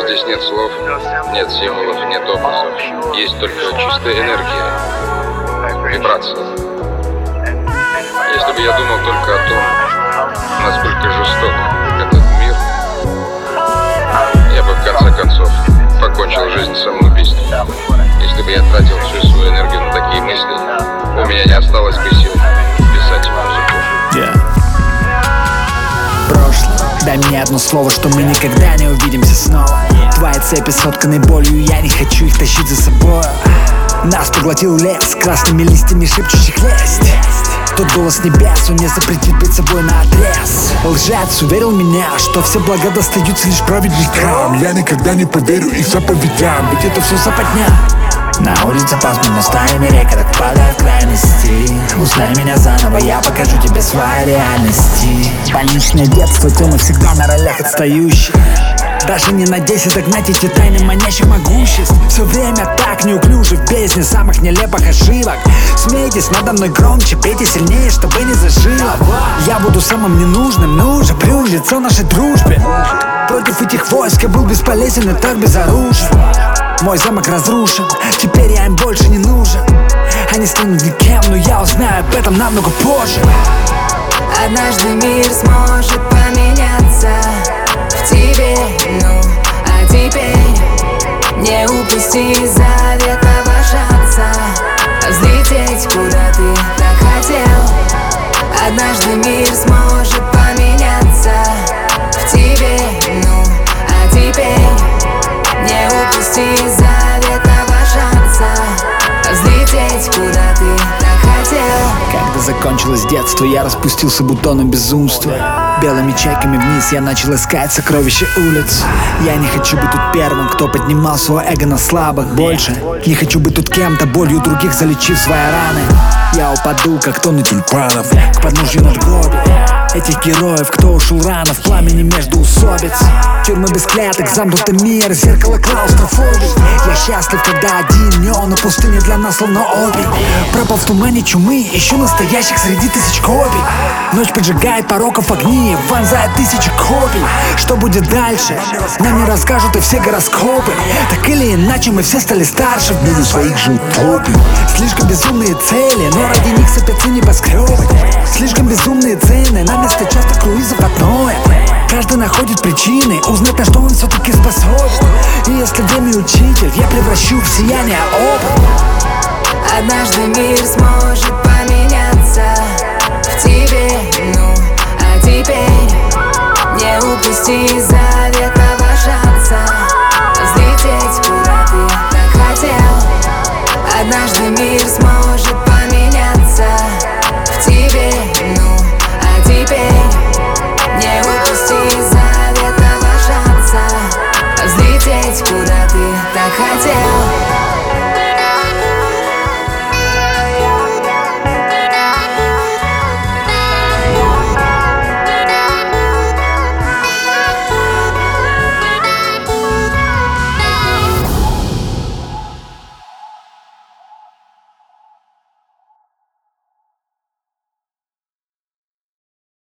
Здесь нет слов, нет символов, нет образов. Есть только чистая энергия, вибрация. Если бы я думал только о том, насколько жесток этот мир, я бы в конце концов покончил жизнь самоубийством. Если бы я тратил всю свою энергию на такие мысли, у меня не осталось бы сил писать музыку. Прошлое, дай мне одно слово, что мы никогда не увидимся снова. Твои цепи сотканы болью, я не хочу их тащить за собой. Нас поглотил лес красными листьями шепчущих лесть. Тот голос небес, он не запретит быть собой наотрез. Лжец уверил меня, что все блага достаются лишь праведникам. Я никогда не поверю их заповедям, ведь это все западня. На улице пасмурно, стаями река так падает крайности. Узнай меня заново, я покажу тебе свои реальности. Больничное детство, ты навсегда на ролях отстающий. Даже не надейся догнать эти тайны манящих могуществ. Все время так неуклюже в бездне самых нелепых ошибок. Смейтесь надо мной громче, пейте сильнее, чтобы не зажило. Я буду самым ненужным, но уже плюнь лицо нашей дружбе. Против этих войск я был бесполезен и так безоружен. Мой замок разрушен, теперь я им больше не нужен. Они станут никем, но я узнаю об этом намного позже. Однажды мир сможет поменяться в тебе, ну, а теперь не упусти заветного шанса взлететь, куда ты так хотел. Однажды мир сможет поменяться в тебе, ну, а теперь не упусти заветного шанса взлететь, куда ты так хотел. Когда закончилось детство, я распустился бутоном безумства. Белыми чайками вниз я начал искать сокровища улиц. Я не хочу быть тут первым, кто поднимал свое эго на слабых. Больше не хочу быть тут кем-то, болью других залечив свои раны. Я упаду, как тонны тюльпанов, к подножью надгробий этих героев, кто ушел рано в пламени между усобиц. Тюрьмы без клеток, замкнутый мир, зеркало клаустрофобии. Я счастлив, когда один, не он, а пустыня для нас словно обе. Пропал в тумане чумы, ищу настоящих среди тысяч копий. Ночь поджигает пороков огни, вонзает тысячи копий. Что будет дальше? Нам не расскажут и все гороскопы. Так или иначе мы все стали старше в мире своих же утопий. Слишком безумные цели, но ради них сыпятся небоскребы. Слишком безумные цены, на место часто круизов одное. Каждый находит причины, узнать, на что он все-таки способен. И если время учитель, я превращу в сияние опыт. Однажды мир сможет поменяться в тебе, ну, а теперь не упусти за